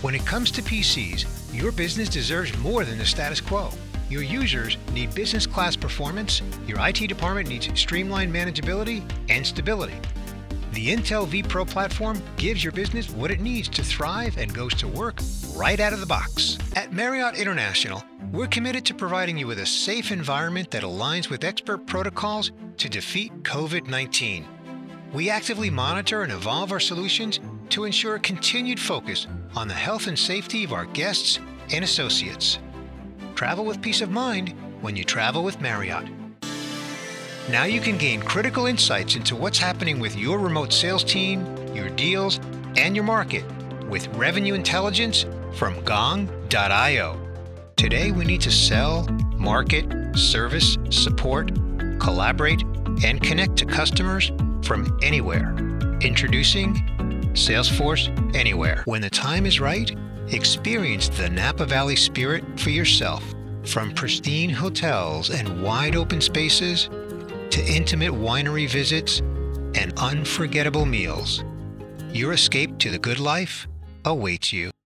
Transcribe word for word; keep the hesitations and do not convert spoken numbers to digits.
When it comes to P Cs, your business deserves more than the status quo. Your users need business class performance, your I T department needs streamlined manageability and stability. The Intel vPro platform gives your business what it needs to thrive and goes to work right out of the box. At Marriott International, we're committed to providing you with a safe environment that aligns with expert protocols to defeat covid nineteen. We actively monitor and evolve our solutions to ensure a continued focus on the health and safety of our guests and associates. Travel with peace of mind when you travel with Marriott. Now you can gain critical insights into what's happening with your remote sales team, your deals, and your market with revenue intelligence from gong dot io. Today we need to sell, market, service, support, collaborate, and connect to customers from anywhere. Introducing Salesforce Anywhere. When the time is right, experience the Napa Valley spirit for yourself. From pristine hotels and wide open spaces to intimate winery visits and unforgettable meals, your escape to the good life awaits you.